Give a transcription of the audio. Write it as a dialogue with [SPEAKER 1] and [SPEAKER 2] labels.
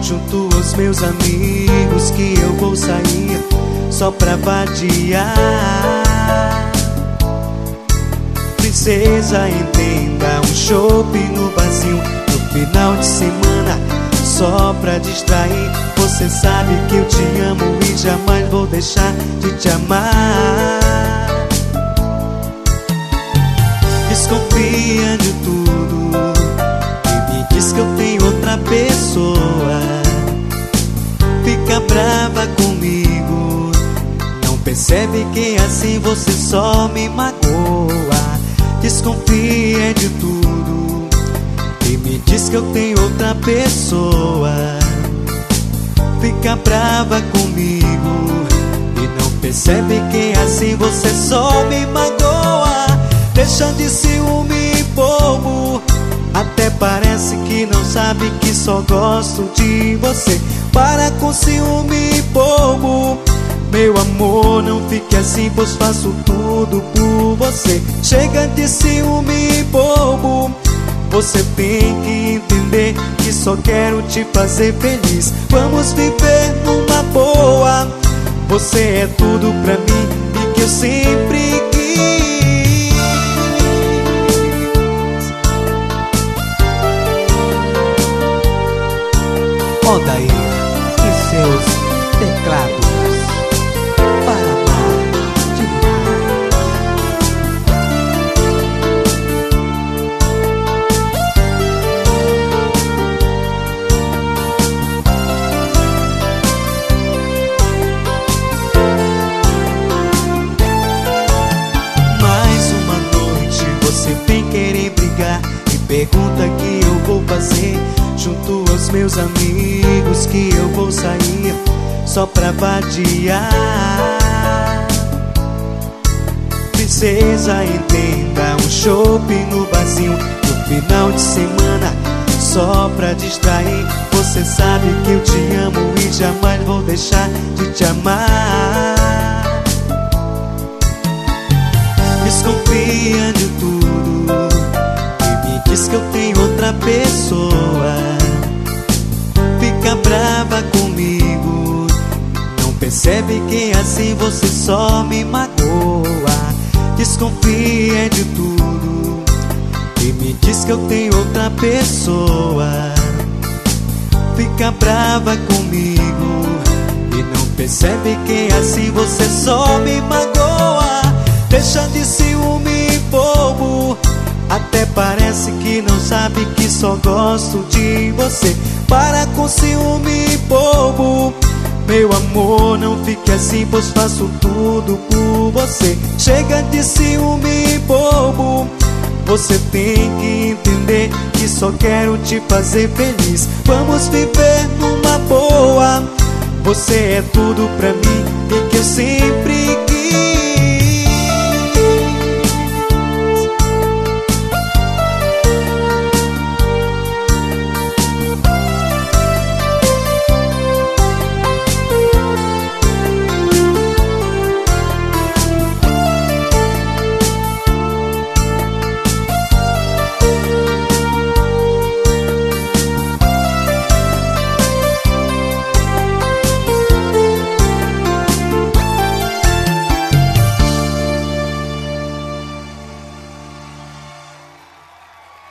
[SPEAKER 1] junto aos meus amigos, que eu vou sair só pra vadiar. Princesa, entenda, um chopp no barzinho no final de semana, só pra distrair. Você sabe que eu te amo e jamais vou deixar de te amar. Desconfia de tudo e me diz que eu tenho outra pessoa. Fica brava comigo, não percebe que assim você só me magoa. Desconfia de tudo e me diz que eu tenho outra pessoa. Fica brava comigo e não percebe que assim você só me magoa. Deixa de ciúme bobo, até parece que não sabe que só gosto de você. Para com ciúme bobo, meu amor, não fique assim, pois faço tudo por você. Chega de ciúme bobo, você tem que entender que só quero te fazer feliz. Vamos viver numa boa, você é tudo pra mim e que eu sempre quis. Odair e seus teclados para amar demais. Mais uma noite você vem querer brigar e pergunta que eu vou fazer junto aos meus amigos, que eu vou sair só pra vadiar. Princesa, entenda, um chopp no barzinho no final de semana, só pra distrair. Você sabe que eu te amo e jamais vou deixar de te amar. Desconfia de tudo e me diz que eu tenho outra pessoa. Fica brava comigo, não percebe que assim você só me magoa. Desconfia de tudo e me diz que eu tenho outra pessoa. Fica brava comigo e não percebe que assim você só me magoa. Deixa de ciúme bobo, até parece que não sabe que só gosto de você. Para com ciúme bobo, meu amor, não fique assim, pois faço tudo por você. Chega de ciúme bobo, você tem que entender que só quero te fazer feliz. Vamos viver numa boa, você é tudo pra mim e que eu sempre quis.